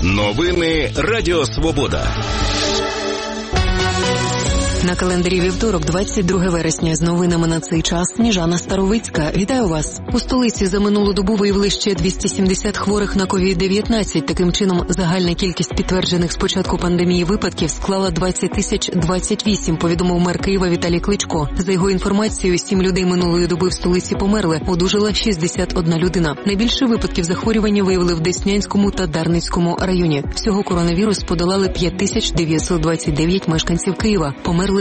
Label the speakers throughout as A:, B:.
A: Новини Радіо Свобода.
B: На календарі вівторок, 22 вересня. З новинами на цей час Сніжана Старовицька. Вітаю вас. У столиці за минулу добу виявили ще 270 хворих на COVID-19. Таким чином, загальна кількість підтверджених з початку пандемії випадків склала 20 028, повідомив мер Києва Віталій Кличко. За його інформацією, 7 людей минулої доби в столиці померли, одужала 61 людина. Найбільше випадків захворювання виявили в Деснянському та Дарницькому районі. Всього коронавірус подолали 5929 мешканців Києва. Померли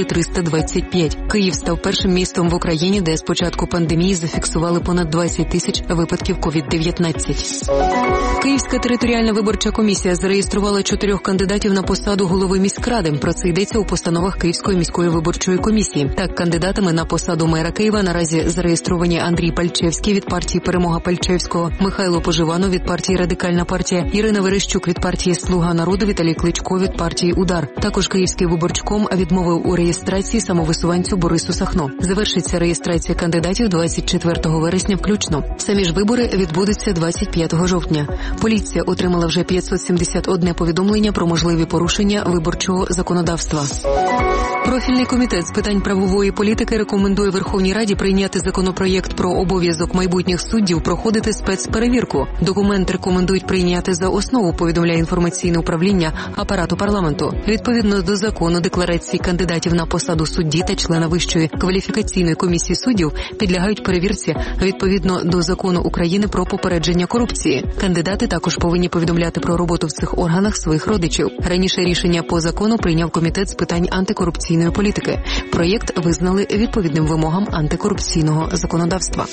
B: 325. Київ став першим містом в Україні, де з початку пандемії зафіксували понад 20 тисяч випадків COVID-19. Київська територіальна виборча комісія зареєструвала 4 кандидатів на посаду голови міськради. Про це йдеться у постановах Київської міської виборчої комісії. Так, кандидатами на посаду мера Києва наразі зареєстровані Андрій Пальчевський від партії «Перемога Пальчевського», Михайло Поживанов від партії «Радикальна партія», Ірина Верещук від партії «Слуга народу», Віталій Кличко від партії «Удар». Також Київський виборчком відмовив у реєстрації самовисуванцю Борису Сахно. Завершиться реєстрація кандидатів 24 вересня включно. Самі ж вибори відбудуться 25 жовтня. Поліція отримала вже 571 повідомлення про можливі порушення виборчого законодавства. Профільний комітет з питань правової політики рекомендує Верховній Раді прийняти законопроєкт про обов'язок майбутніх суддів проходити спецперевірку. Документ рекомендують прийняти за основу, повідомляє інформаційне управління апарату парламенту. Відповідно до закону, декларації кандидатів на посаду судді та члена Вищої кваліфікаційної комісії суддів підлягають перевірці відповідно до закону України про попередження корупції. Кандидати також повинні повідомляти про роботу в цих органах своїх родичів. Раніше рішення по закону прийняв комітет з питань антикорупційної політики. Проєкт визнали відповідним вимогам антикорупційного законодавства.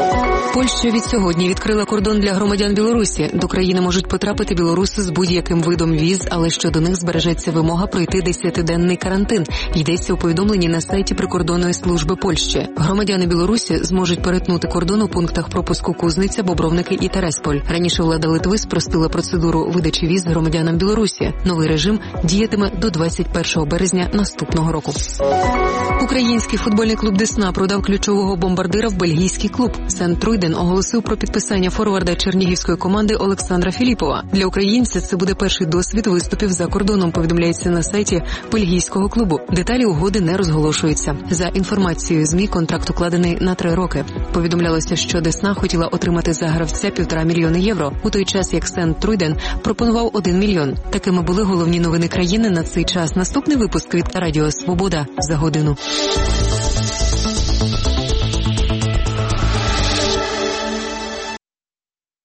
B: Польща від сьогодні відкрила кордон для громадян Білорусі. До країни можуть потрапити білоруси з будь-яким видом віз, але щодо них збережеться вимога пройти 10-денний карантин. Йдеться у повідомленні на сайті Прикордонної служби Польщі. Громадяни Білорусі зможуть перетнути кордон у пунктах пропуску Кузниця, Бобровники і Тересполь. Раніше влада Литви спростила процедуру видачі віз громадянам Білорусі. Новий режим діятиме до 21 березня наступного року. Український футбольний клуб «Десна» продав ключового бомбардира в бельгійський клуб. Сент-Труйден оголосив про підписання форварда чернігівської команди Олександра Філіпова. Для українця це буде перший досвід виступів за кордоном, повідомляється на сайті бельгійського клубу. Деталі угоди не розголошуються. За інформацією ЗМІ, контракт укладений на 3 роки. Повідомлялося, що «Десна» хотіла отримати за гравця 1,5 мільйона євро, у той час як Сент-Труйден пропонував 1 мільйон. Такими були головні новини країни на цей час. Наступний випуск від Радіо Свобода за годину.